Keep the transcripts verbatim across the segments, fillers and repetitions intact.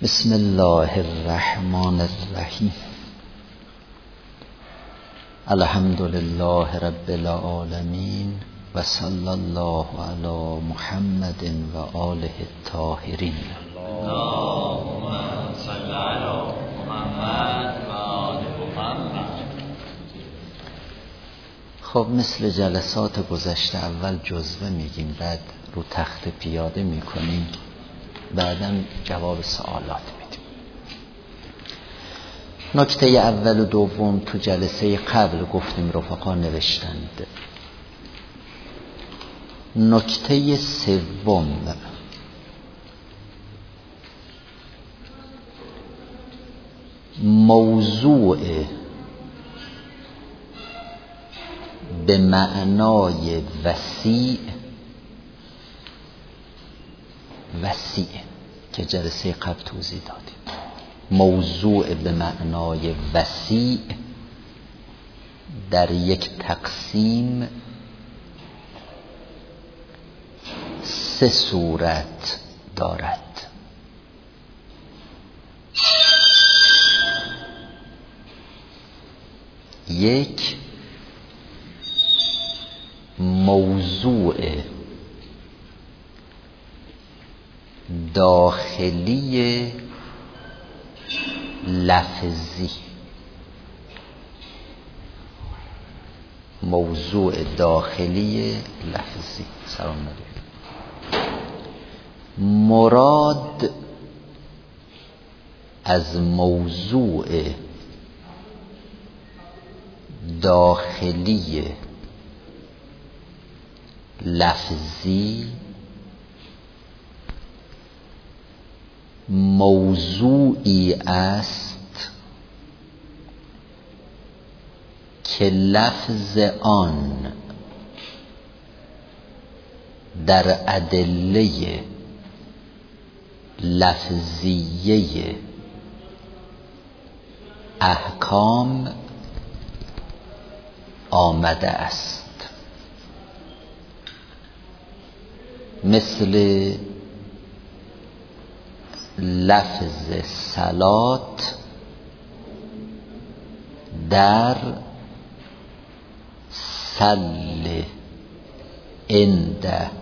بسم الله الرحمن الرحیم. الحمد لله رب العالمین و صلی الله علی محمد و آله الطاهرین. اللهم صل علی محمد و آل محمد. خب مثل جلسات گذشته اول جزوه میگیم، بعد رو تخت پیاده میکنیم، بعداً جواب سوالات میدیم. نکته اول و دوم تو جلسه قبل گفتیم، رفقا نوشتند. نکته سوم موضوع به معنای وسیع وسیع که جلسه قبل توضیح دادیم. موضوع به معنای وسیع در یک تقسیم سه صورت دارد. یک، موضوع داخلی لفظی. موضوع داخلی لفظی سلام علیکم. مراد از موضوع داخلی لفظی موضوعی است که لفظ آن در ادله لفظیه احکام آمده است، مثل لفظ صلات در صل عند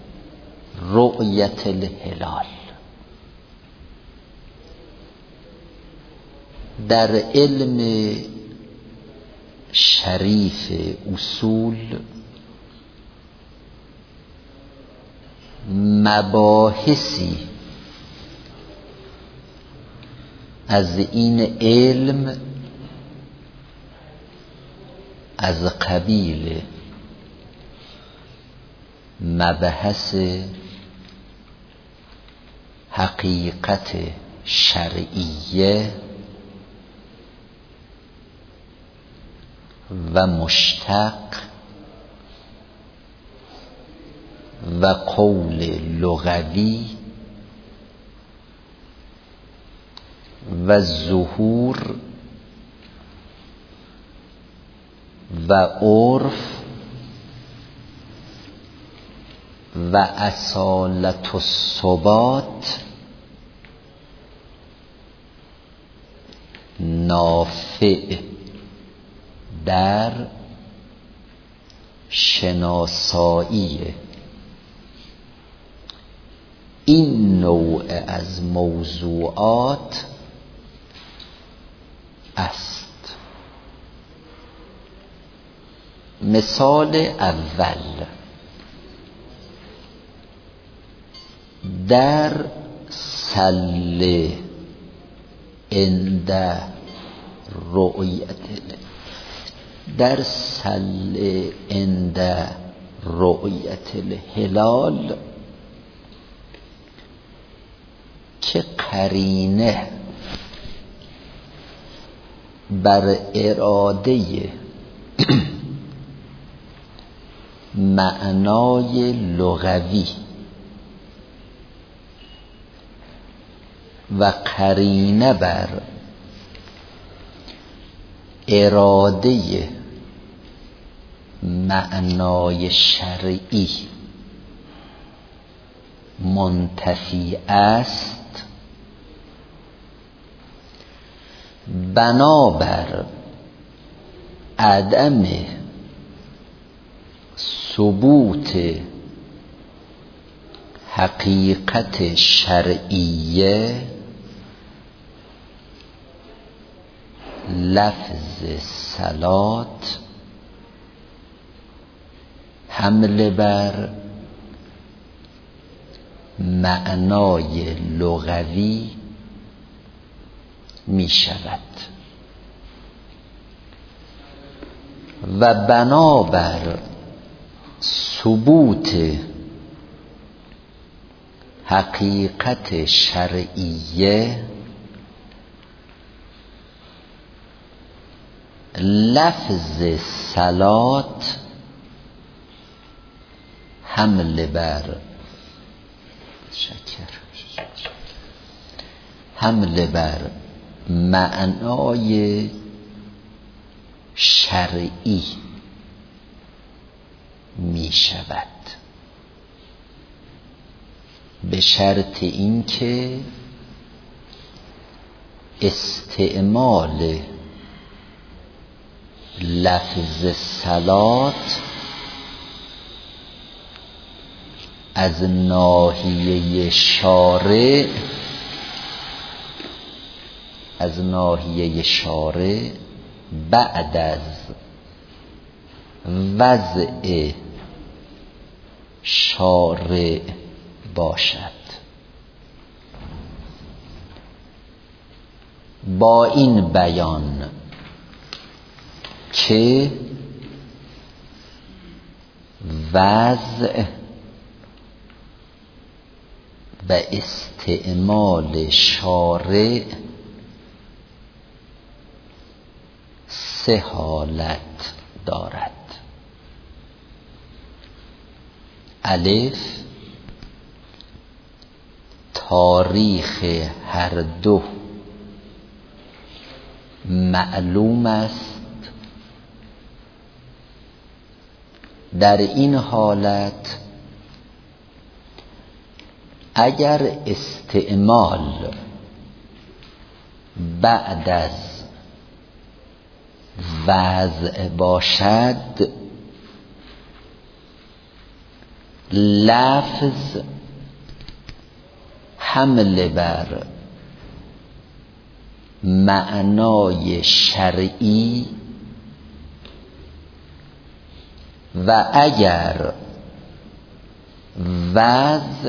رؤیت الهلال. در علم شریف اصول مباحثی از این علم از قبیل مبحث حقیقت شرعیه و مشتق و قول لغوی و ظهور و عرف و اصالت الثبات نافع در شناسایی این نوع از موضوعات است. مثال اول، در صل عند رؤیت در صل عند رؤیت الهلال که قرینه بر اراده معنای لغوی و قرینه بر اراده معنای شرعی منتفی است، بنابر عدم ثبوت حقیقت شرعیه لفظ صلات حمله بر معنای لغوی می شود و بنابر ثبوت حقیقت شرعیه لفظ صلات حمله بر شکر حمله بر معنای شرعی می شود به شرط اینکه استعمال لفظ صلات از ناحیه شارع از ناحیه شارع بعد از وضع شارع باشد. با این بیان که وضع و استعمال شارع سه حالت دارد. الف، تاریخ هر دو معلوم است. در این حالت اگر استعمال بعد از وضع باشد لفظ حمله بر معنای شرعی و اگر وضع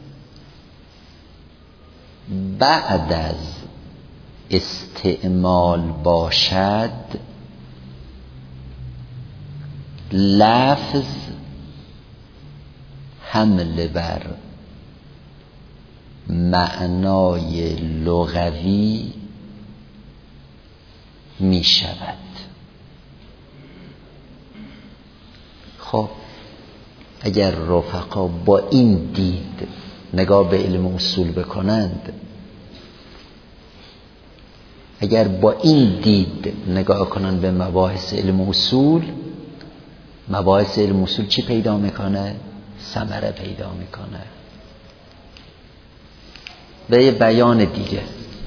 بعد از استعمال باشد لفظ حمله بر معنای لغوی می شود. خب اگر رفقا با این دید نگاه به علم اصول بکنند، اگر با این دید نگاه کنند به مباحث علم اصول، مباحث علم اصول چی پیدا میکنه؟ ثمره پیدا میکنه. به یه بیان دیگه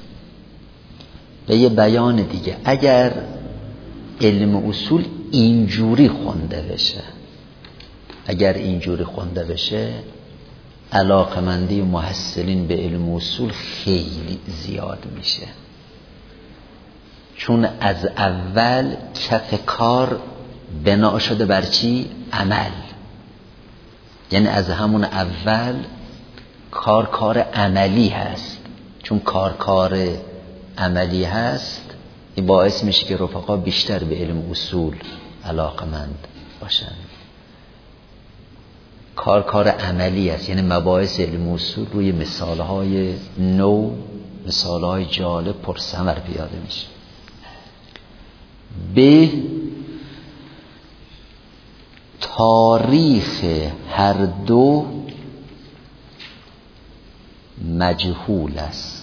به یه بیان دیگه اگر علم اصول اینجوری خونده بشه اگر اینجوری خونده بشه علاقمندی محصلین به علم اصول خیلی زیاد میشه، چون از اول کف کار بنا شده بر چی؟ عمل. یعنی از همون اول کار کار عملی هست. چون کار کار عملی هست این باعث میشه که رفقا بیشتر به علم اصول علاقمند باشن. کار کار عملی است، یعنی مباحث علم اصول روی مثالهای نو، مثالهای جالب پرثمر پیاده میشه. به تاریخ هر دو مجهول است.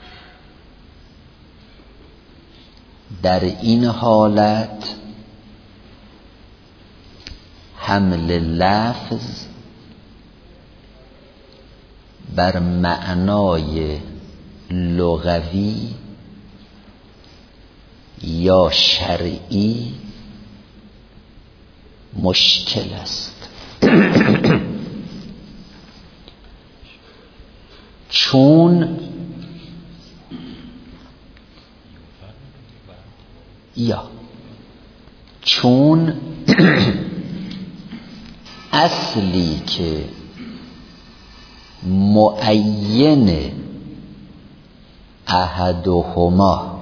در این حالت حمل لفظ بر معنای لغوی یا شرعی مشکل است. چون یا چون اصلی که معین احدهما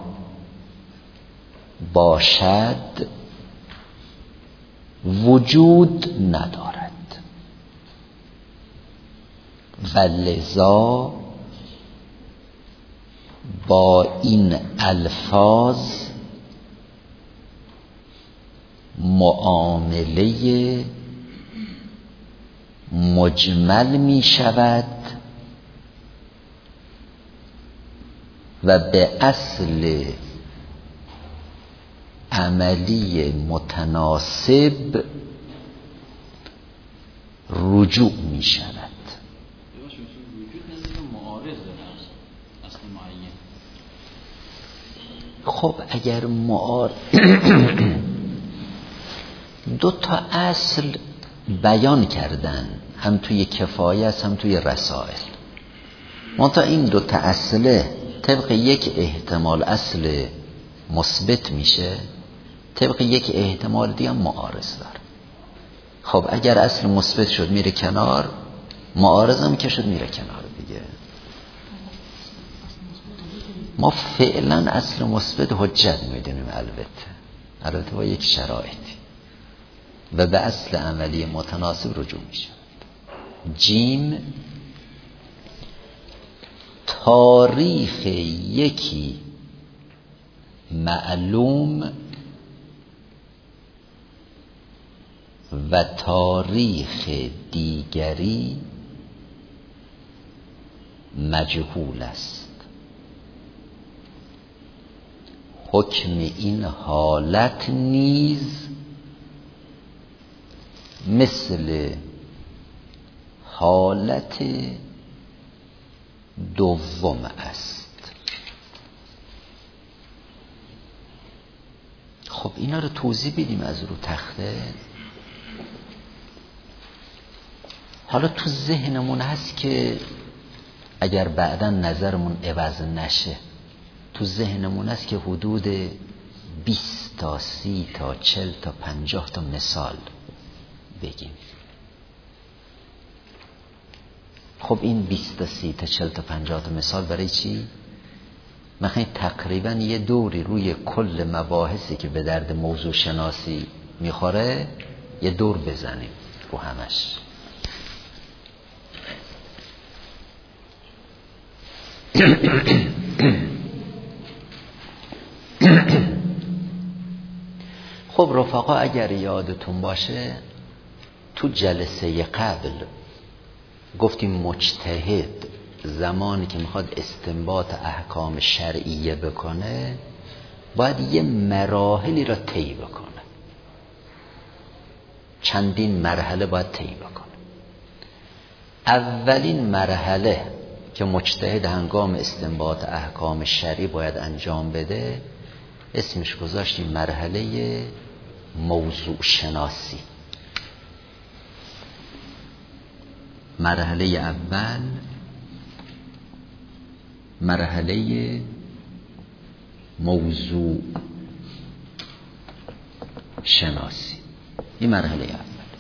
باشد وجود ندارد و لذا با این الفاظ معامله مجمل می شود و به اصل عملی متناسب رجوع می شود. خب اگر معارض دو تا اصل بیان کردن، هم توی کفایت هم توی رسائل، منتها این دو تا اصله طبق یک احتمال اصل مثبت میشه، طبق یک احتمال دیگه معارض داره. خب اگر اصل مثبت شد میره کنار، معارض هم که شد میره کنار دیگه. ما فعلا اصل مثبت حجت میدونیم، البته البته با یک شرایطی، و به اصل عملی متناسب رجوع میشه. جیم، تاریخ یکی معلوم و تاریخ دیگری مجهول است. حکم این حالت نیز مثل حالت دوم است. خب اینا رو توضیح بدیم از رو تخته. حالا تو ذهنمون هست که اگر بعدا نظرمون عوض نشه، تو ذهنمون هست که حدود بیست تا سی تا چل تا پنجاه تا مثال بگیم. خب این بیست تا سی تا چل تا پنجاه تا مثال برای چی؟ مثلا تقریبا یه دوری روی کل مباحثی که به درد موضوع شناسی میخوره یه دور بزنیم رو همش. خب رفقا اگر یادتون باشه تو جلسه قبل گفتیم مجتهد زمانی که میخواد استنباط احکام شرعیه بکنه باید یه مراحلی را طی بکنه، چندین مرحله باید طی بکنه. اولین مرحله که مجتهد هنگام استنباط احکام شرعی باید انجام بده اسمش گذاشتیم مرحله موضوع شناسی. مرحله اول مرحله موضوع شناسی. این مرحله اول.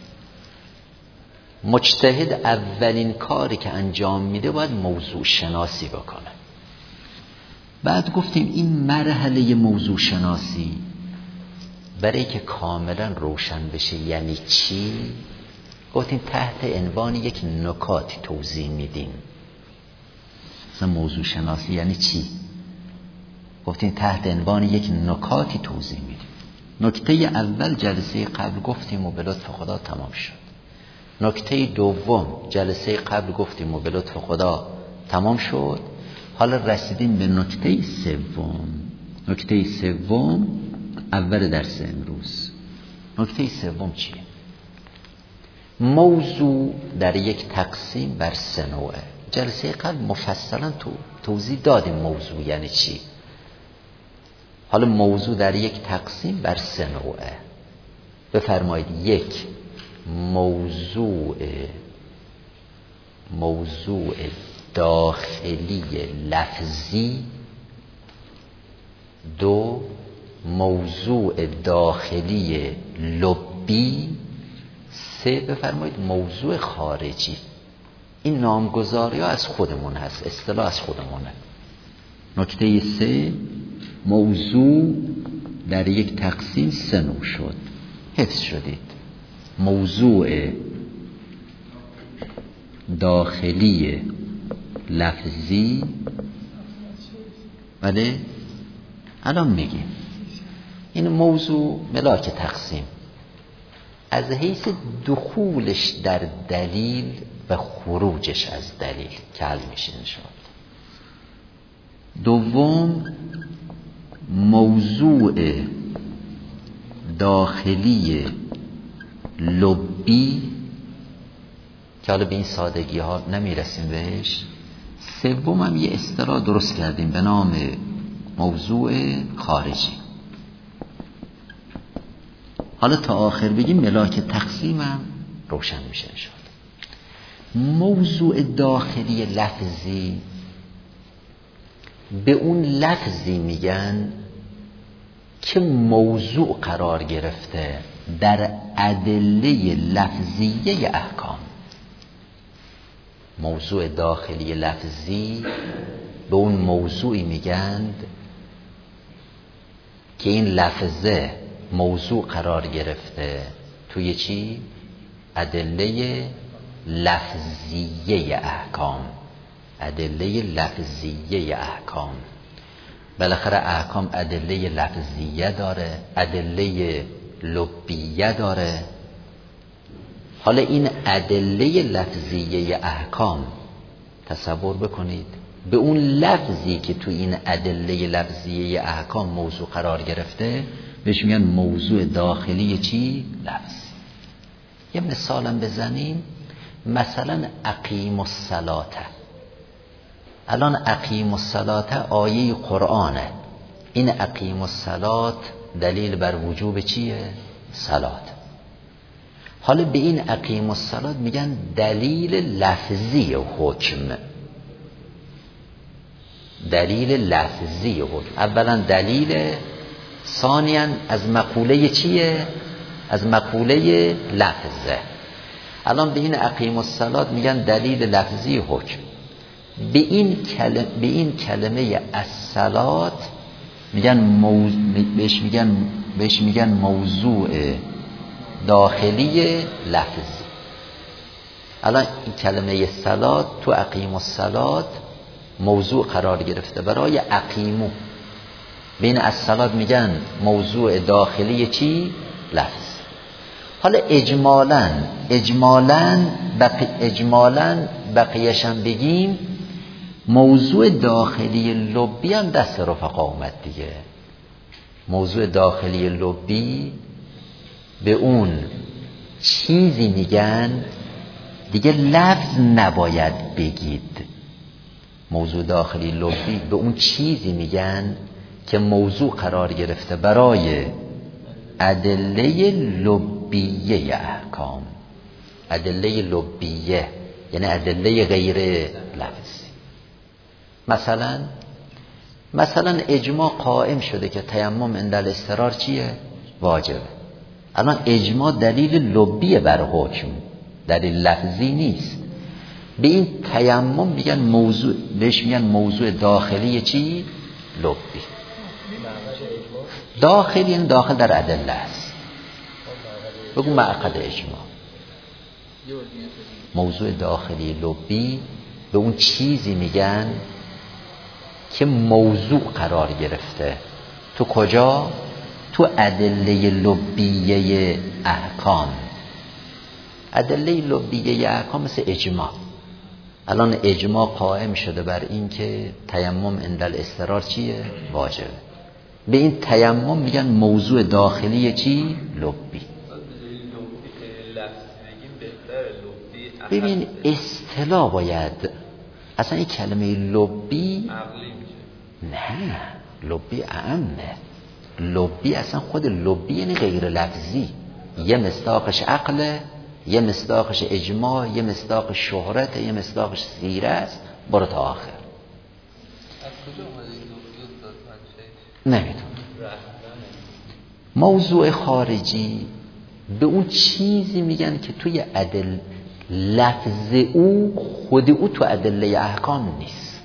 مجتهد اولین کاری که انجام میده باید موضوع شناسی بکنه. بعد گفتیم این مرحله موضوع شناسی برای که کاملا روشن بشه یعنی چی، گفتیم تحت عنوان یک نکاتی توضیح میدیم. مثلا موضوع شناسی یعنی چی؟ گفتیم تحت عنوان یک نکاتی توضیح میدیم. نکته اول جلسه قبل گفتیم و به لطف خدا تمام شد. نکته دوم جلسه قبل گفتیم و به لطف خدا تمام شد. حالا رسیدیم به نکته سوم. نکته سوم اول درس امروز. نکته سوم چیه؟ موضوع در یک تقسیم بر سه نوعه. جلسه قبل مفصلا تو توضیح دادیم موضوع یعنی چی. حالا موضوع در یک تقسیم بر سه نوعه. بفرمایید یک موضوع موضوع داخلی لفظی، دو موضوع داخلی لبی، سه بفرمایید موضوع خارجی. این نامگذاری ها از خودمون هست، اصطلاح از خودمونه. نکته سه موضوع در یک تقسیم سه نوع شد. حفظ شدید. موضوع داخلی لفظی، بله الان میگیم این موضوع ملاک تقسیم از حیث دخولش در دلیل و خروجش از دلیل کل میشه انشاءالله. دوم موضوع داخلی لبی که حالا به این سادگی ها نمیرسیم بهش. سوم هم یه اصطلاح درست کردیم به نام موضوع خارجی. حالا تا آخر بگیم ملاک تقسیم هم روشن میشه انشاءالله. موضوع داخلی لفظی به اون لفظی میگن که موضوع قرار گرفته در ادله لفظیه احکام. موضوع داخلی لفظی به اون موضوعی میگن که این لفظه موضوع قرار گرفته توی چی؟ ادله لفظیه احکام. ادله لفظیه احکام. بالاخره احکام ادله لفظیه داره، ادله لبیه داره. حالا این ادله لفظیه احکام تصور بکنید به اون لفظی که تو این ادله لفظیه احکام موضوع قرار گرفته بهش میگن موضوع داخلی چی؟ لفظ. یه مثالم بزنیم. مثلا اقیم الصلاة. الان اقیم الصلاة آیه قرآنه. این اقیم الصلاة دلیل بر وجوب چیه؟ صلات. حالا به این اقیم الصلاة میگن دلیل لفظی حکم. دلیل لفظی حکم. اولا دلیل، ثانیاً از مقوله چیه؟ از مقوله لفظه. الان به این اقیم الصلاة میگن دلیل لفظی حکم. به این کلمه به این کلمه الصلات میگن موضوع بهش میگن بهش میگن موضوع داخلی لفظی. الان این کلمه صلات تو اقیم الصلاة موضوع قرار گرفته برای اقیمو. بین الصلات میگن موضوع داخلی چی؟ لفظ. حالا اجمالاً اجمالاً بقی اجمالاً بقیه‌ش هم بگیم موضوع داخلی لبی هم دست رفقا اومد دیگه. موضوع داخلی لبی به اون چیزی میگن دیگه لفظ نباید بگید. موضوع داخلی لبی به اون چیزی میگن که موضوع قرار گرفته برای ادله لبیه احکام. ادله لبیه یعنی ادله غیر لفظی. مثلا مثلا اجماع قائم شده که تیمم عند الاضطرار چیه؟ واجبه. الان اجماع دلیل لبیه بر حکم، دلیل لفظی نیست. به این تیمم میگن موضوع، بهش میگن موضوع داخلی چی؟ لبی. داخلی یعنی داخل در ادله است. بگو معقد اجماع. موضوع داخلی لبی به اون چیزی میگن که موضوع قرار گرفته تو کجا؟ تو ادله لبیه احکام. ادله لبیه احکام مثل اجماع. الان اجماع قائم شده بر این که تیمم عند الاضطرار چیه؟ واجبه. به این تیمم میگن موضوع داخلی چی؟ لبی. ببین اصطلاح باید اصلا این کلمه لبی نه، لبی اعمه. لبی اصلا خود لبی یعنی غیر لفظی، یه مصداقش عقله، یه مصداقش اجماع، یه مصداق شهرت، یه مصداقش سیره است، برو تا آخر. نمیدونم. موضوع خارجی به اون چیزی میگن که توی ادل لفظ او خود او تو ادله احکام نیست،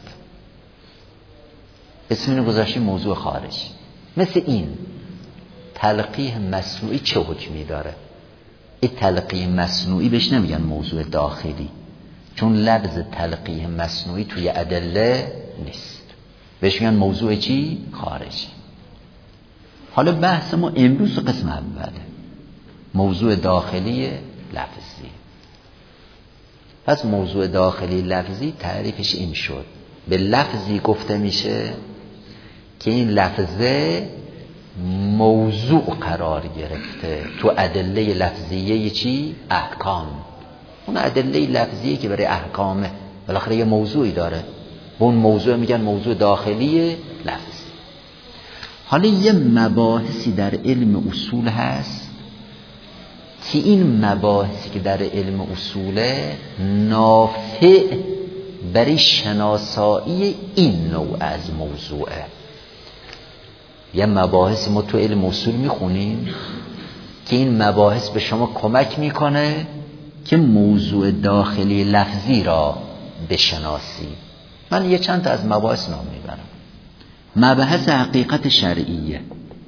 اسم اینو گذاشتیم موضوع خارجی. مثل این تلقیح مصنوعی چه حکمی داره؟ این تلقیح مصنوعی بهش نمیگن موضوع داخلی، چون لفظ تلقیح مصنوعی توی ادله نیست، بهش میگن موضوع چی؟ خارجی. حالا بحث ما امروز قسم اوله، موضوع داخلی لفظی. پس موضوع داخلی لفظی تعریفش این شد، به لفظی گفته میشه که این لفظه موضوع قرار گرفته تو ادله لفظیه چی؟ احکام. اون ادله لفظیه که برای احکامه، بالاخره یه موضوعی داره، به اون موضوع میگن موضوع داخلی لفظ. حالا یه مباحثی در علم اصول هست که این مباحثی که در علم اصوله نافع برای شناسایی این نوع از موضوعه. یه مباحث ما تو علم اصول میخونیم که این مباحث به شما کمک میکنه که موضوع داخلی لفظی را بشناسی. من یه چند تا از مباحث نام میبرم. مبحث حقیقت شرعیه.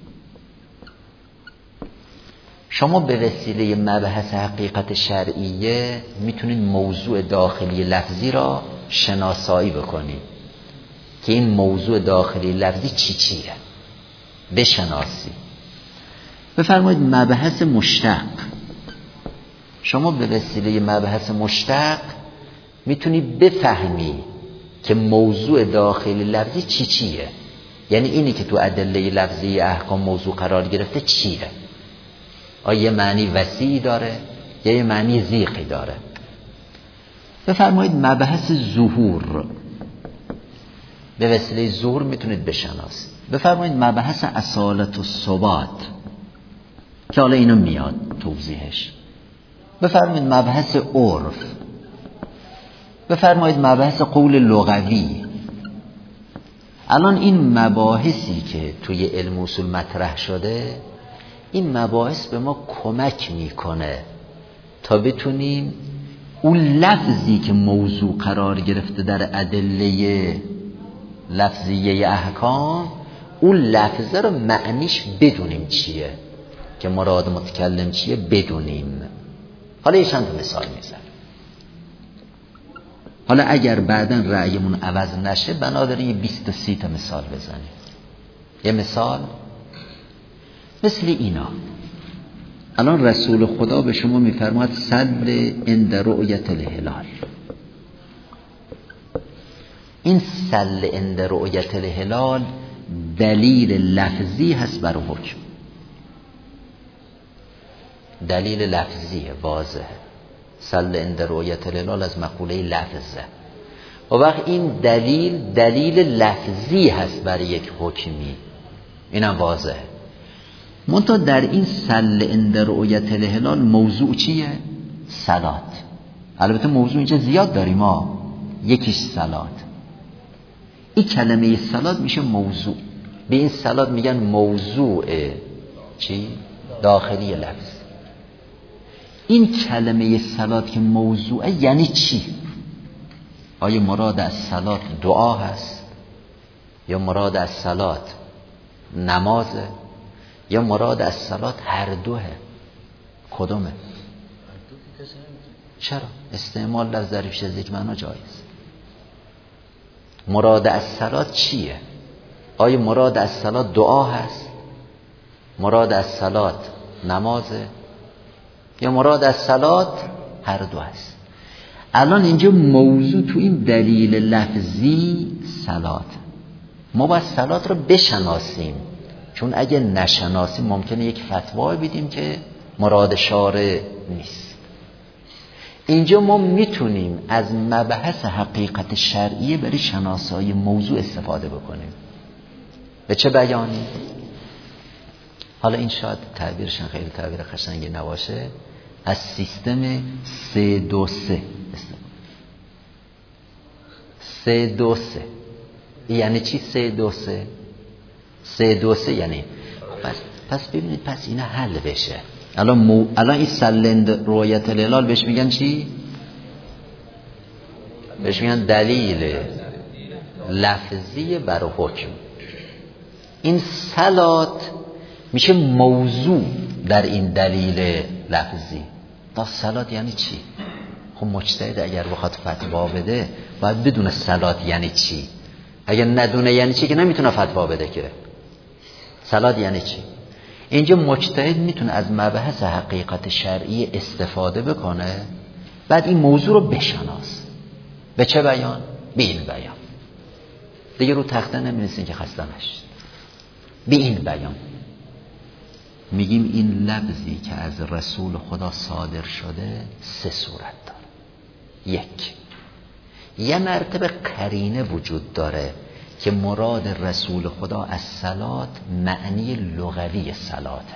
شما به وسیله مبحث حقیقت شرعیه میتونید موضوع داخلی لفظی را شناسایی بکنید که این موضوع داخلی لفظی چی چیه بشناسی. بفرمایید مبحث مشتق. شما به وسیله مبحث مشتق میتونی بفهمی که موضوع داخلی لفظی چی چیه، یعنی اینی که تو ادله لفظی احکام موضوع قرار گرفته چیه، آیا یه معنی وسیعی داره یا یه معنی ضیقی داره. بفرمایید مبحث ظهور. به وسیله ظهور میتونید بشناسید. بفرمایید مبحث اصالت و ثبات که حالا اینو میاد توضیحش. بفرمایید مبحث عرف. بفرمایید مبحث قول لغوی. الان این مباحثی که توی علم اصول مطرح شده، این مباحث به ما کمک میکنه تا بتونیم اون لفظی که موضوع قرار گرفته در ادله لفظیه احکام، اون لفظه رو معنیش بدونیم چیه، که مراد متکلم چیه بدونیم. حالا یه چند مثال میزنم. حالا اگر بعداً رأیمون عوض نشه بنابراین یه بیست تا سی تا مثال بزنیم. یه مثال مثل اینا. الان رسول خدا به شما میفرماید صل عند رؤیت الهلال. این صل عند رؤیت الهلال دلیل لفظی هست بر حکم، دلیل لفظی واضحه. صل عند رؤیت الهلال از مقوله لفظه، و وقت این دلیل دلیل لفظی هست برای یک حکمی، اینم واضحه. منتها در این صل عند رؤیت الهلال موضوع چیه؟ صلات. البته موضوع اینجا زیاد داریم ما، یکیش صلات. این کلمه صلات میشه موضوع. به این صلات میگن موضوع چی؟ داخلی لفظ. این کلمه صلات که موضوعه یعنی چی؟ آیا مراد از صلات دعا هست، یا مراد از صلات نمازه، یا مراد از صلات هر دوه؟ کدومه؟ چرا؟ استعمال لفظ در ریشه یک معنا جایز. مراد از صلات چیه؟ آیا مراد از صلات دعا هست، مراد از صلات نمازه، یا مراد از صلات هر دو هست؟ الان اینجا موضوع تو این دلیل لفظی صلات. ما باید صلات رو بشناسیم، چون اگه نشناسیم ممکنه یک فتوا بدیم که مراد شارع نیست. اینجا ما میتونیم از مبحث حقیقت شرعیه برای شناسایی موضوع استفاده بکنیم. به چه بیانی؟ حالا این شاید تعبیرشن خیلی تعبیر قشنگی نباشه، از سیستم سه دو سه سه دو سه یعنی چی؟ سه دو سه سه دو سه یعنی پس پس ببینید پس اینا حل بشه. الان مو... الان این سلند رویت الهلال بهش میگن چی؟ بهش میگن دلیل لفظی بر حکم. این صلات میشه موضوع در این دلیل لفظی. تا صلات یعنی چی؟ خب مجتهد اگر بخواد فتوا بده باید بدونه صلات یعنی چی. اگر ندونه یعنی چی که نمیتونه فتوا بده که. صلات یعنی چی؟ اینجا مجتهد میتونه از مبحث حقیقت شرعی استفاده بکنه، بعد این موضوع رو بشناس. به چه بیان؟ به این بیان. دیگه رو تخته نمی‌نویسین که خسته نشید. به این بیان میگیم این لفظی که از رسول خدا صادر شده سه صورت داره. یک، یه مرتبه قرینه وجود داره که مراد رسول خدا از صلات معنی لغوی صلاته.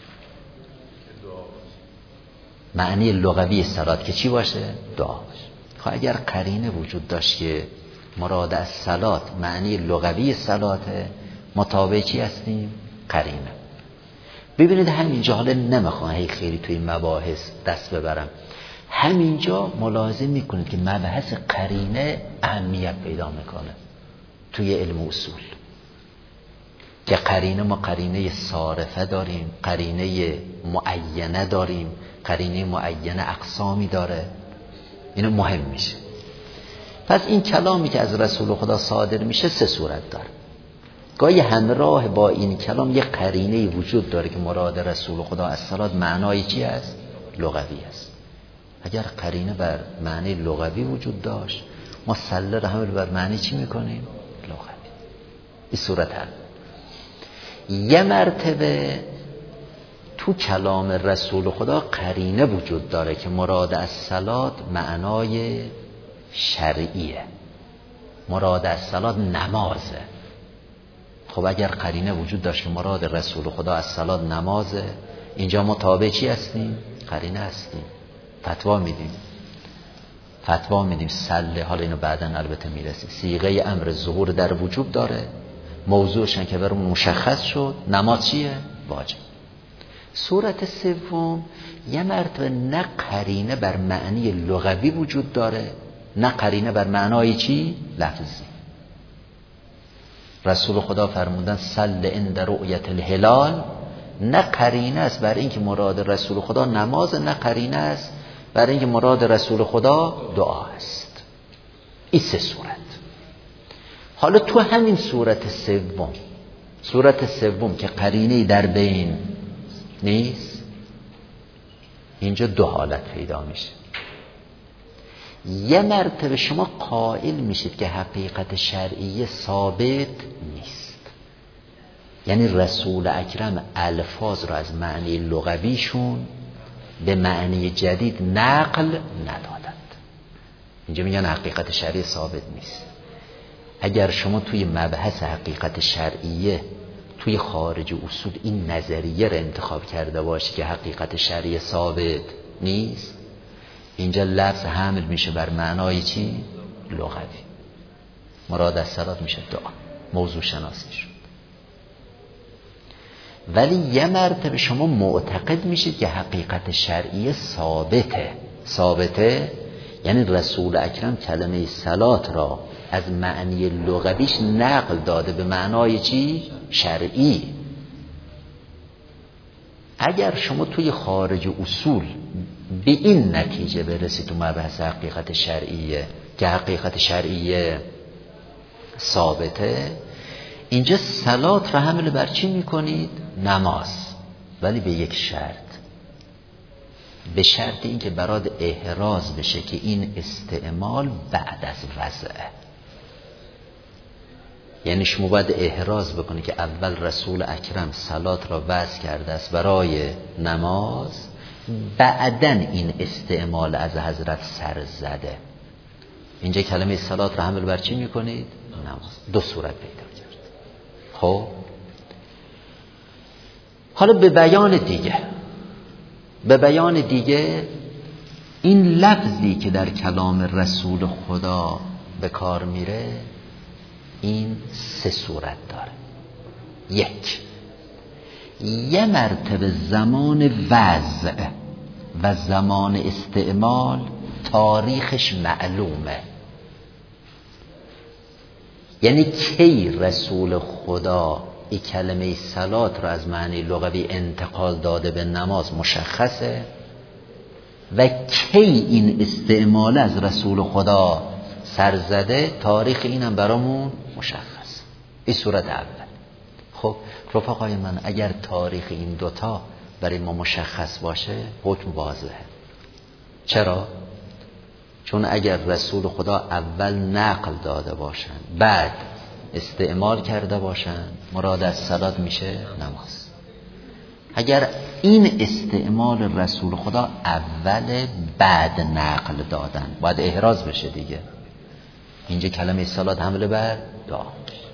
معنی لغوی صلات که چی باشه؟ دعا باشه. خب اگر قرینه وجود داشت که مراد از صلات معنی لغوی صلاته، مطابق چی هستیم؟ قرینه. ببینید همینجا، حالا نمیخوام خیلی توی مباحث دست ببرم، همینجا ملاحظه میکنید که مبحث قرینه اهمیت پیدا میکنه توی علم اصول. که قرینه، ما قرینه صارفه داریم، قرینه معینه داریم، قرینه معینه اقسامی داره. اینو مهم میشه. پس این کلامی که از رسول خدا صادر میشه سه صورت داره. گاهی همراه با این کلام یک قرینه وجود داره که مراد رسول خدا از صلات معنای چی است؟ لغوی است. اگر قرینه بر معنی لغوی وجود داشت، ما سله رو حمل بر معنی چی میکنیم؟ لغوی. این صورت هم یه مرتبه تو کلام رسول خدا قرینه وجود داره که مراد از صلات معنای شرعیه. مراد از صلات نمازه. خب اگر قرینه وجود داشت که مراد رسول خدا از صلات نمازه، اینجا ما تابع چی هستیم؟ قرینه هستیم. فتوا میدیم. فتوا میدیم سله. حالا اینو بعداً البته میرسیم. صیغه امر ظهور در وجوب داره. موضوعشن که برامون مشخص شد. نماز چیه؟ واجب. صورت سوم، یه مرتبه نه قرینه بر معنی لغوی وجود داره، نه قرینه بر معنای چی؟ لفظی. رسول خدا فرمودن صل عند رؤیت الهلال، نه قرینه است بر اینکه مراد رسول خدا نماز، نه قرینه است بر اینکه مراد رسول خدا دعا است. این سه صورت. حالا تو همین صورت سوم، صورت سوم که قرینه در بین نیست، اینجا دو حالت پیدا میشه. یه مرتبه شما قائل میشید که حقیقت شرعی ثابت نیست، یعنی رسول اکرم الفاظ را از معنی لغویشون به معنی جدید نقل ندادند. اینجا میگن حقیقت شرعی ثابت نیست. اگر شما توی مبحث حقیقت شرعیه توی خارج اصول این نظریه را انتخاب کرده باشی که حقیقت شرعی ثابت نیست، اینجا لفظ حمل میشه بر معنای چی؟ لغوی. مراد از صلات میشه دعا. موضوع شناسی شد. ولی یه مرتبه شما معتقد میشید که حقیقت شرعی ثابته. ثابته یعنی رسول اکرم کلمه صلات را از معنی لغویش نقل داده به معنای چی؟ شرعی. اگر شما توی خارج اصول به این نتیجه برسید تو مبحث حقیقت شرعیه که حقیقت شرعیه ثابته، اینجا صلات را حمل بر چی میکنید؟ نماز. ولی به یک شرط، به شرط اینکه برات احراز بشه که این استعمال بعد از وضعه. یعنی شما باید احراز بکنی که اول رسول اکرم صلات را وضع کرده است برای نماز، بعدن این استعمال از حضرت سر زده. اینجا کلمه صلات را حمل بر چی میکنید؟ نماز. دو صورت پیدا کرد. خب حالا به بیان دیگه به بیان دیگه این لفظی که در کلام رسول خدا به کار میره این سه صورت داره. یک، یه مرتبه زمان وضع و زمان استعمال تاریخش معلومه، یعنی کی رسول خدا این کلمه صلات رو از معنی لغوی انتقال داده به نماز مشخصه و کی این استعمال از رسول خدا سر زده تاریخ اینم برامون مشخص. این صورت اول. خب رفقای من، اگر تاریخ این دوتا برای ما مشخص باشه حکم واضحه. چرا؟ چون اگر رسول خدا اول نقل داده باشن بعد استعمال کرده باشن مراد از صلات میشه نماز. اگر این استعمال رسول خدا اول بعد نقل دادن باید احراز بشه دیگه. اینجا کلمه صلات حمله بر دعا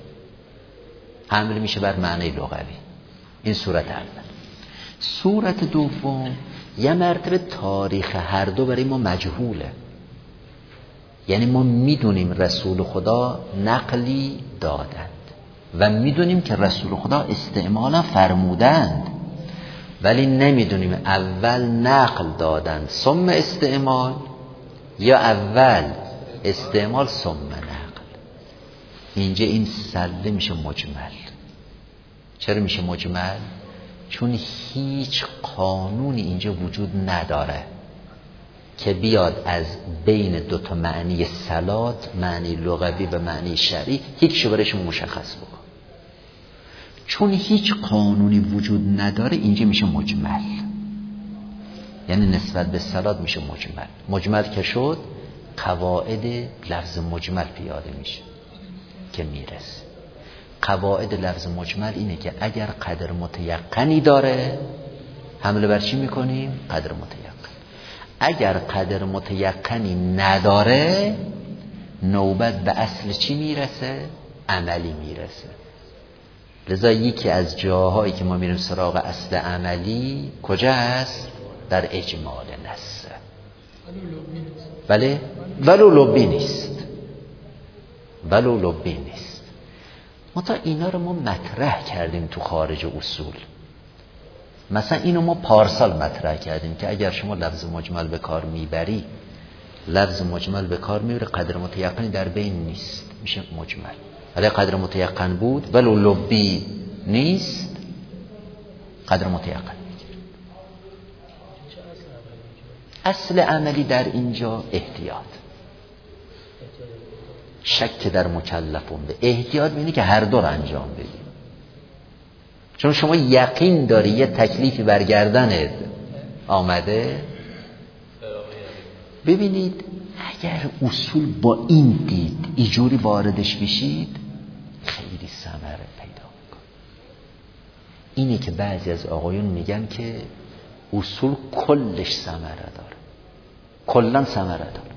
حمله میشه بر معنی لغوی. این صورت اول. صورت دوم، یه مرتبه تاریخ هر دو برای ما مجهوله، یعنی ما میدونیم رسول خدا نقلی دادند و میدونیم که رسول خدا استعمالا فرمودند، ولی نمیدونیم اول نقل دادند ثم استعمال یا اول استعمال ثم نقل. اینجا این سله میشه مجمل. چرا میشه مجمل؟ چون هیچ قانونی اینجا وجود نداره که بیاد از بین دو تا معنی صلات، معنی لغوی و معنی شرعی، هیچ شو برایشون مشخص بکن. چون هیچ قانونی وجود نداره اینجا میشه مجمل، یعنی نسبت به صلات میشه مجمل. مجمل که شد قواعد لفظ مجمل پیاده میشه که میرسه. قواعد لفظ مجمل اینه که اگر قدر متیقنی داره حمله بر چی میکنیم؟ قدر متیقن. اگر قدر متیقنی نداره نوبت به اصل چی میرسه؟ عملی میرسه. لذا یکی از جاهایی که ما میریم سراغ اصل عملی کجا هست؟ در اجمال نص. بله؟ ولو لبی نیست، ولو لبی نیست. ما تا اینا رو ما مطرح کردیم تو خارج اصول. مثلا اینو ما پارسال مطرح کردیم که اگر شما لفظ مجمل به کار میبری، لفظ مجمل به کار میبری قدر متیقنی در بین نیست میشه مجمل. ولی قدر متیقن بود ولو لبی نیست قدر متیقن میگیره. اصل عملی در اینجا احتیاط. شک در مکلفون به احتیاط بینی که هر دو رو انجام بدی. چون شما یقین داری یه تکلیفی برگردنت آمده. ببینید اگر اصول با این دید اینجوری واردش بشید خیلی ثمره پیدا میکنه. اینه که بعضی از آقایون میگن که اصول کلش ثمره داره، کلا ثمره داره.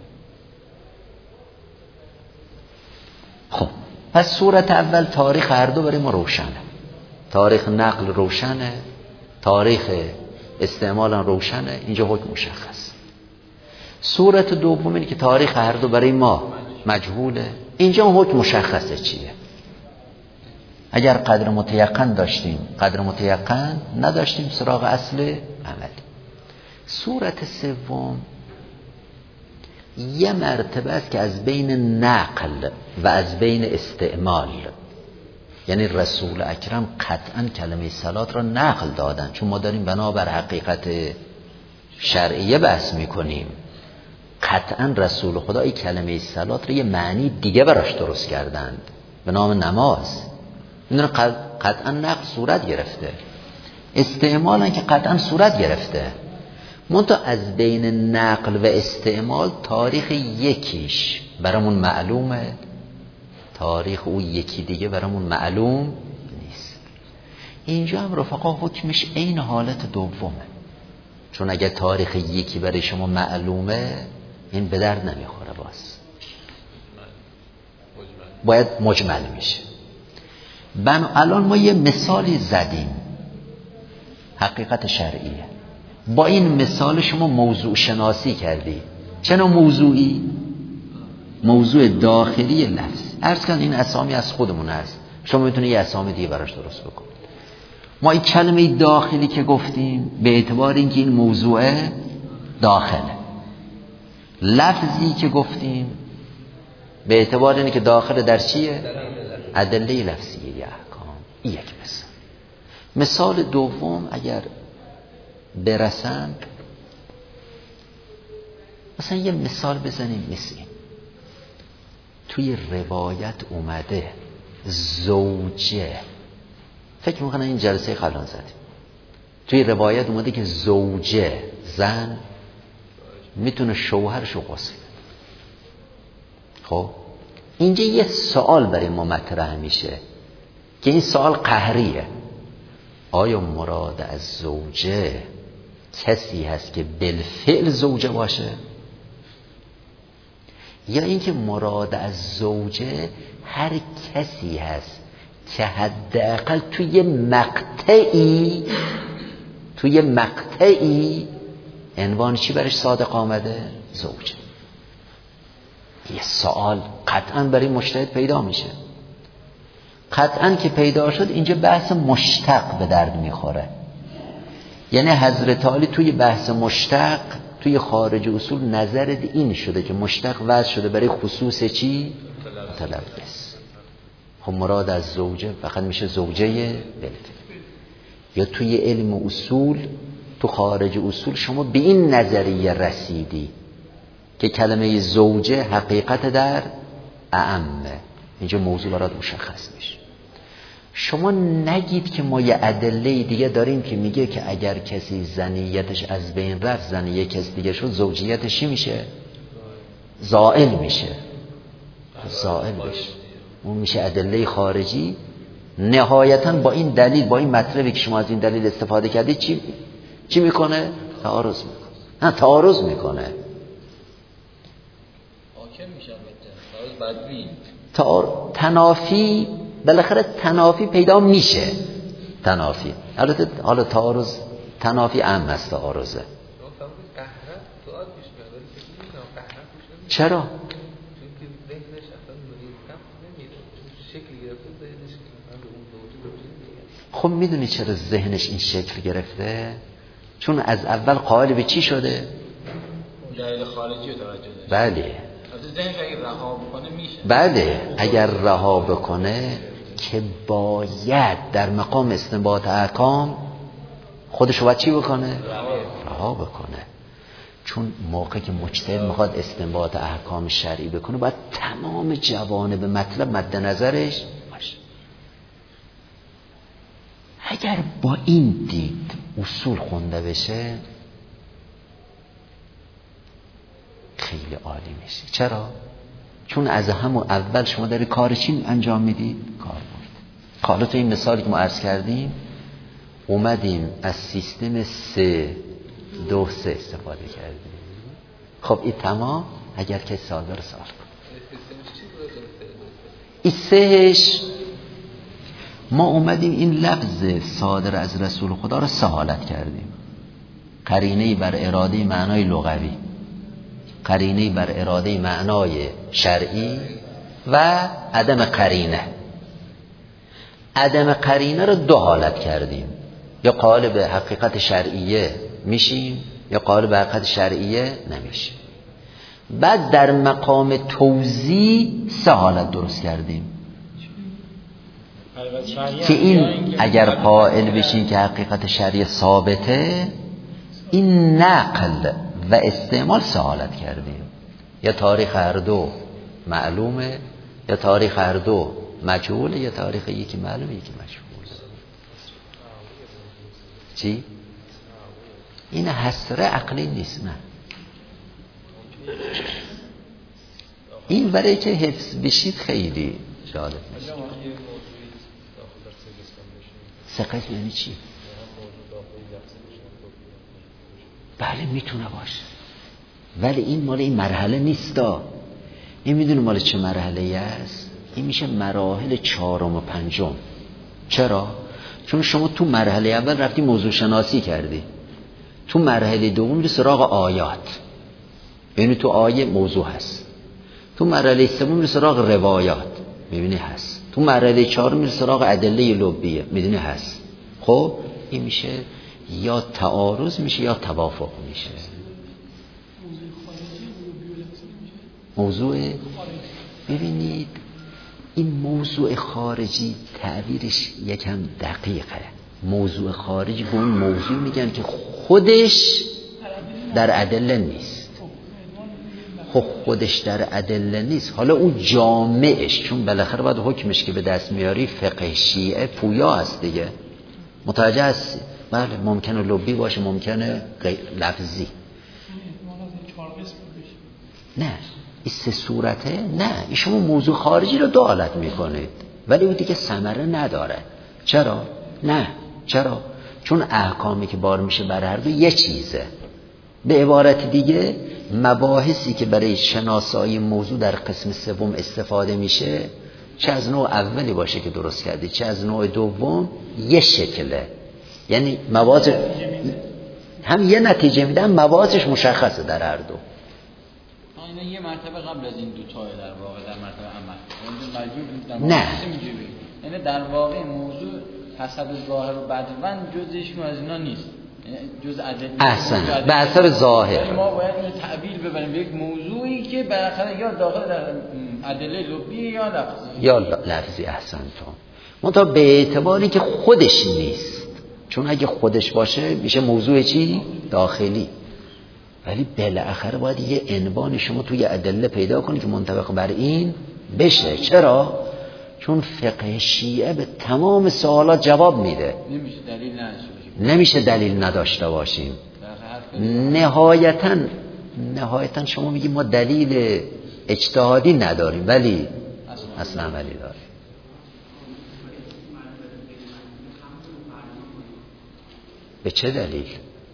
خب پس صورت اول تاریخ هر دو برای ما روشنه. تاریخ نقل روشنه، تاریخ استعمال روشنه. اینجا حکم مشخص. صورت دوم اینه که تاریخ هر دو برای ما مجهوله. اینجا حکم مشخصه چیه. اگر قدر متیقن داشتیم قدر متیقن، نداشتیم سراغ اصل عملی. صورت سوم یه مرتبه است که از بین نقل و از بین استعمال، یعنی رسول اکرم قطعا کلمه صلات را نقل دادن، چون ما داریم بنابر حقیقت شرعیه بحث میکنیم. قطعا رسول خدا این کلمه صلات را یه معنی دیگه براش درست کردند به نام نماز. این را قطعا نقل صورت گرفته، استعمال که قطعا صورت گرفته. منتها از بین نقل و استعمال تاریخ یکیش برامون معلومه، تاریخ او یکی دیگه برامون معلوم نیست. اینجا هم رفقا حکمش عین حالت دومه. چون اگر تاریخ یکی برای شما معلومه این به درد نمیخوره، باز باید مجمل میشه. بنا الان ما یه مثالی زدیم حقیقت شرعیه. با این مثال شما موضوع شناسی کردی. چه نوع موضوعی؟ موضوع داخلی لفظ. عرض کردم این اسامی از خودمون هست، شما میتونید یه اسامی دیگه براش درست بکنید. ما این کلمه داخلی که گفتیم به اعتبار اینکه این موضوع داخله، لفظی که گفتیم به اعتبار اینکه داخل در چیه؟ ادله لفظیه یا احکام. این یک مثال. مثال دوم اگر برسن، مثلا یه مثال بزنیم مثل این. توی روایت اومده زوجه، فکر میکنم این جلسه قبلا زدیم، توی روایت اومده که زوجه زن میتونه شوهرشو غسل. خب اینجا یه سوال برای ما مطرح میشه که این سوال قهریه. آیا مراد از زوجه کسی هست که بالفعل زوجه باشه، یا اینکه مراد از زوجه هر کسی هست که حداقل توی مقطعی توی مقطعی عنوان چی برش صادق آمده؟ زوجه. یه سوال قطعا برای مجتهد پیدا میشه. قطعا که پیدا شد اینجا بحث مشتق به درد میخوره. یعنی حضرت علی توی بحث مشتق توی خارج اصول نظر این شده که مشتق وضع شده برای خصوص چی؟ متلبس. خب مراد از زوجه فقط میشه زوجه بلد. یا توی علم اصول تو خارج اصول شما به این نظریه رسیدی که کلمه زوجه حقیقت در اعمه، اینجا موضوع برات مشخص میشه. شما نگید که ما یه ادله دیگه داریم که میگه که اگر کسی زنیتش از بین رفت، زنیه کسی دیگه شد، زوجیتش چی میشه؟ زائل میشه. زائل بشه. اون میشه ادله خارجی. نهایتا با این دلیل، با این مطلبی که شما از این دلیل استفاده کردید چی چی میکنه؟ تعارض میکنه. نه تعارض میکنه. حاکم میشه. تعارض بدوی. تعار... تنافی بالاخره تنافی پیدا میشه. تنافی البته حالا تعارض تنافی عام است. تعارضه چرا؟ خب میدونی چرا ذهنش این شکل گرفته؟ چون از اول قائل به چی شده؟ دلیل خارجی رو توجه داشته. بله. ذهنش اگر رها بکنه میشه. بله اگر رها بکنه که باید در مقام استنباط احکام خودش رو باید چی بکنه؟ رها بکنه. چون موقع که مجتهد میخواد استنباط احکام شرعی بکنه باید تمام جوانب مطلب مد نظرش باشه. اگر با این دید اصول خونده بشه خیلی عالی میشه. چرا؟ چون از همون اول شما داری کار چی انجام میدید؟ کار بود. حالا تو این مثالی که ما عرض کردیم اومدیم از سیستم سه دو سه استفاده کردیم. خب این تمام. اگر که سوال داره سوال کن. این سهش ما اومدیم این لفظ صادر از رسول خدا رو سه حالت کردیم. قرینه بر اراده معنای لغوی، قرینه بر اراده معنای شرعی و عدم قرینه. عدم قرینه رو دو حالت کردیم. یا قائل به حقیقت شرعیه میشیم یا قائل به حقیقت شرعیه نمیشیم. بعد در مقام توضیح سه حالت درست کردیم که این اگر قائل بشیم که حقیقت شرعیه ثابته، این نقل و استعمال سه حالت کردیم. یا تاریخ هر دو معلومه، یا تاریخ هر دو مجهوله، یا تاریخ یکی معلومه یکی مجهوله. چی؟ این حسره عقلی نیست. نه این برای که حفظ بشید خیلی جالب میشه. سه قسم یعنی چی؟ بله میتونه باشه، ولی این مال این مرحله نیستا. این میدونه مال چه مرحله است؟ این میشه مراحل چهارم و پنجم. چرا؟ چون شما تو مرحله اول رفتی موضوع شناسی کردی، تو مرحله دوم میری سراغ آیات، یعنی تو آیه موضوع هست. تو مرحله سوم میری سراغ روایات، میبینی هست. تو مرحله چهارم میری سراغ ادله لبیه، میدونی هست. خب این میشه یا تعارض میشه یا توافق میشه. موضوع ببینید این موضوع خارجی تعبیرش یکم دقیقه. موضوع خارجی به اون موضوع میگن که خودش در ادله نیست. خب خودش در ادله نیست، حالا اون جامعش، چون بالاخره باید حکمش که به دست میاری فقه شیعه پویا هست دیگه، متوجه هستی؟ بله ممکنه لبی باشه، ممکنه لفظی. نه این سه صورته، نه این شما موضوع خارجی رو دو حالت میکنید ولی اون دیگه ثمره نداره. چرا؟ نه چرا؟ چون احکامی که بار میشه بر هر دو یه چیزه. به عبارت دیگه مباحثی که برای شناسایی موضوع در قسم سوم استفاده میشه، چه از نوع اولی باشه که درست کردی، چه از نوع دوم، یه شکله. یعنی مباحث هم یه نتیجه میدن، مباحثش مشخصه در هر دو. اینا یه مرتبه قبل از این دو تا در واقع در مرتبه عمل. نه. یعنی در واقع موضوع حسب ظاهر و بدون جزش از اینا نیست. جز ادله. احسن. به اثر ظاهر. ما باید اینو تعبیر ببریم به یک موضوعی که بالاخره یا داخل در ادله لبی یا لفظی. یا لفظی. احسن تو. منتها به اعتباری که خودش نیست. چون اگه خودش باشه میشه موضوع چی؟ داخلی. ولی بالاخره باید یه عنوان شما توی ادله پیدا کنی که منطبق بر این بشه. چرا؟ چون فقه شیعه به تمام سوالات جواب میده. نمیشه دلیل نداشته باشیم. نمیشه دلیل نداشته باشیم. نهایتاً نهایتاً شما میگی ما دلیل اجتهادی نداریم ولی اصلا عملی داریم. به چه دلیل؟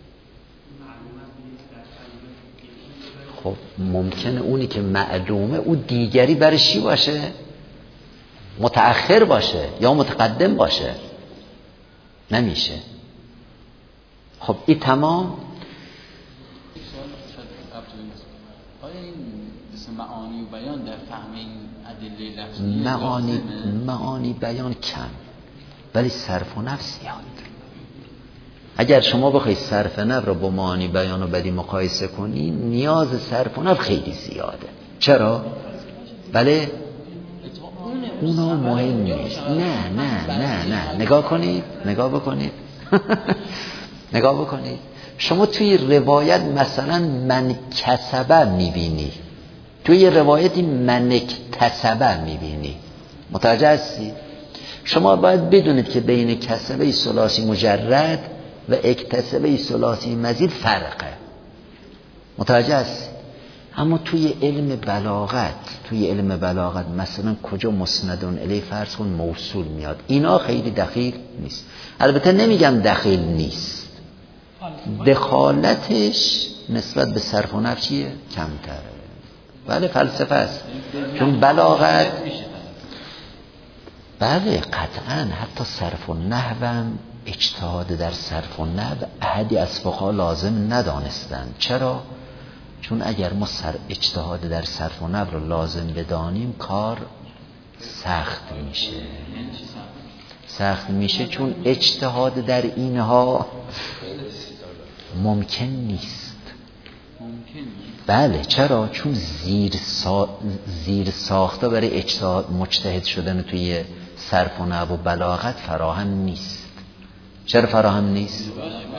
خب ممکنه اونی که معلومه اون دیگری برای چی باشه؟ متأخر باشه یا متقدم باشه. نمیشه. خب این تمام. آیا این مثل معانی و بیان در فهم این ادله لفظی معانی معانی بیان کم ولی صرف و نفس زیاد. اگر شما بخوای صرف نفس رو با معانی بیان و بدی مقایسه کنی، نیاز صرف و نفس خیلی زیاده. چرا؟ بله اونا مهم نیست. نه نه نه نه نگاه کنید، نگاه بکنید نگاه بکنید. شما توی روایت مثلا من کسبه میبینی، توی روایتی من اکتسبه میبینی. متوجه هستی؟ شما باید بدونید که بین کسبه ثلاثی مجرد و اکتسبه ثلاثی مزید فرقه. متوجه هستی؟ اما توی علم بلاغت توی علم بلاغت مثلا کجا مسندون الیه فرض کن موصول میاد، اینا خیلی دخیل نیست. البته نمیگم دخیل نیست، دخالتش نسبت به صرف و نفس چیه؟ کمتره. بله فلسفه است. چون بلاغت بله قطعا حتی صرف و نحوم اجتهاد در صرف و نحو احدی از فقها لازم ندانستند. چرا؟ چون اگر ما سر اجتهاد در صرف و نحو رو لازم بدانیم کار سخت میشه. سخت میشه چون اجتهاد در اینها ممکن نیست. بله چرا؟ چون زیر, سا... زیر ساخته برای اجتهاد مجتهد شدن توی صرف و نحو و بلاغت فراهم نیست. چرا فراهم نیست؟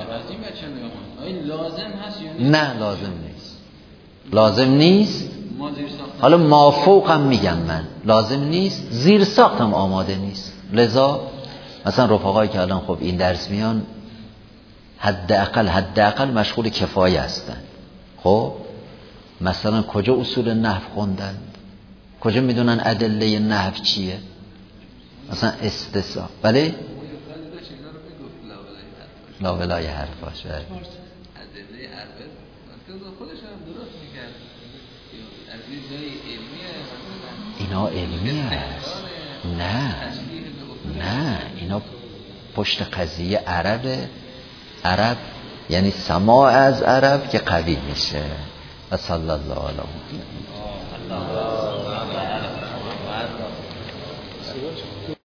نه لازم نیست. لازم نیست. حالا مافوقم میگم من لازم نیست، زیر ساختم آماده نیست. لذا مثلا رفقایی که الان خب این درس میان حداقل حداقل مشغول کفایه هستن. خب مثلا کجا اصول نحو خوندن؟ کجا میدونن ادله نحو چیه؟ مثلا استثناء. بله لا ولای حرفاش بله. ادله حرف خودش هم درست میکرد از این جای علمیه. اینا علمیه است. نه نه اینا پشت قضیه عربه. عرب یعنی سماع از عرب که قوی میشه. و صلی الله علیه و